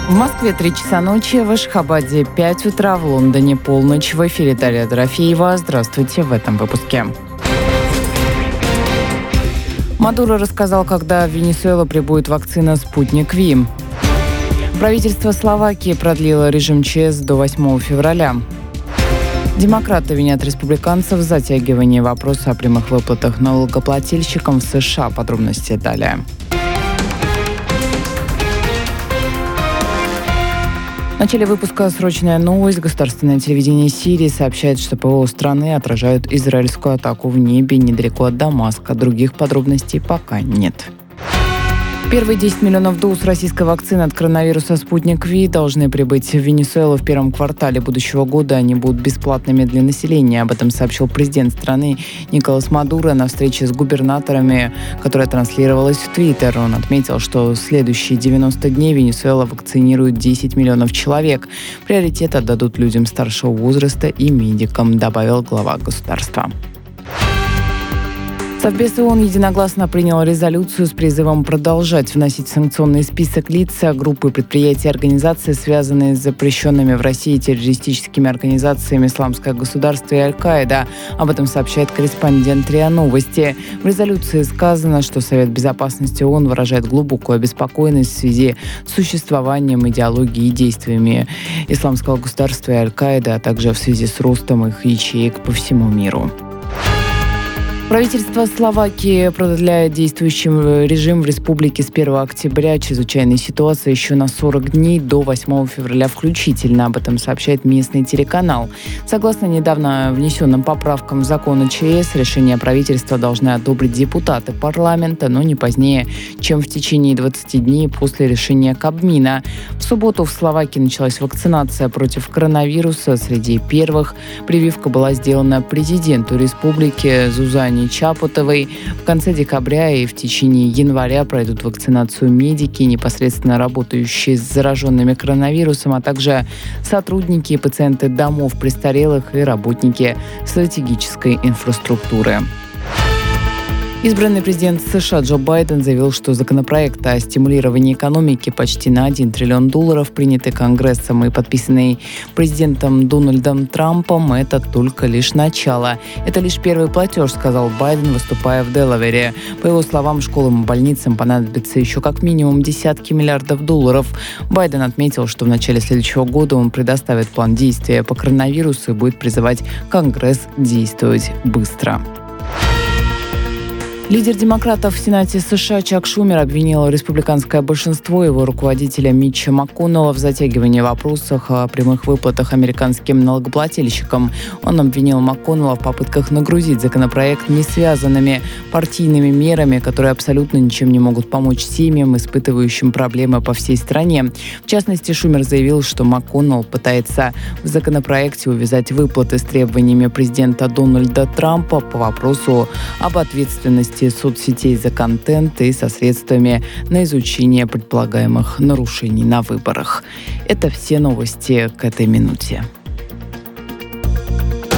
В Москве 3 часа ночи, в Ашхабаде 5 утра, в Лондоне полночь. В эфире Дарья Дорофеева. Здравствуйте в этом выпуске. Мадуро рассказал, когда в Венесуэлу прибудет вакцина «Спутник Ви». Правительство Словакии продлило режим ЧС до 8 февраля. Демократы винят республиканцев в затягивании вопроса о прямых выплатах налогоплательщикам в США. Подробности далее. В начале выпуска срочная новость. Государственное телевидение Сирии сообщает, что ПВО страны отражают израильскую атаку в небе недалеко от Дамаска. Других подробностей пока нет. Первые 10 миллионов доз российской вакцины от коронавируса «Спутник Ви» должны прибыть в Венесуэлу в первом квартале будущего года. Они будут бесплатными для населения. Об этом сообщил президент страны Николас Мадуро на встрече с губернаторами, которая транслировалась в Твиттер. Он отметил, что в следующие 90 дней Венесуэла вакцинирует 10 миллионов человек. Приоритет отдадут людям старшего возраста и медикам, добавил глава государства. Совбез ООН единогласно принял резолюцию с призывом продолжать вносить в санкционный список лиц, группы предприятий и организаций, связанные с запрещенными в России террористическими организациями «Исламское государство» и «Аль-Каида». Об этом сообщает корреспондент РИА Новости. В резолюции сказано, что Совет Безопасности ООН выражает глубокую обеспокоенность в связи с существованием, идеологией и действиями «Исламского государства» и «Аль-Каида», а также в связи с ростом их ячеек по всему миру. Правительство Словакии продляет действующий режим в республике с 1 октября чрезвычайной ситуации еще на 40 дней до 8 февраля включительно. Об этом сообщает местный телеканал. Согласно недавно внесенным поправкам в закон о ЧС, решение правительства должны одобрить депутаты парламента, но не позднее, чем в течение 20 дней после решения Кабмина. В субботу в Словакии началась вакцинация против коронавируса. Среди первых прививка была сделана президенту республики Зузане Чапутовой. В конце декабря и в течение января пройдут вакцинацию медики, непосредственно работающие с зараженными коронавирусом, а также сотрудники и пациенты домов престарелых и работники стратегической инфраструктуры. Избранный президент США Джо Байден заявил, что законопроект о стимулировании экономики почти на $1 триллион, принятый Конгрессом и подписанный президентом Дональдом Трампом, это только лишь начало. Это лишь первый платеж, сказал Байден, выступая в Делавере. По его словам, школам и больницам понадобится еще как минимум десятки миллиардов долларов. Байден отметил, что в начале следующего года он предоставит план действия по коронавирусу и будет призывать Конгресс действовать быстро. Лидер демократов в Сенате США Чак Шумер обвинил республиканское большинство его руководителя Митча МакКоннелла в затягивании вопросов о прямых выплатах американским налогоплательщикам. Он обвинил МакКоннелла в попытках нагрузить законопроект несвязанными партийными мерами, которые абсолютно ничем не могут помочь семьям, испытывающим проблемы по всей стране. В частности, Шумер заявил, что МакКоннелл пытается в законопроекте увязать выплаты с требованиями президента Дональда Трампа по вопросу об ответственности соцсетей за контент и со средствами на изучение предполагаемых нарушений на выборах. Это все новости к этой минуте.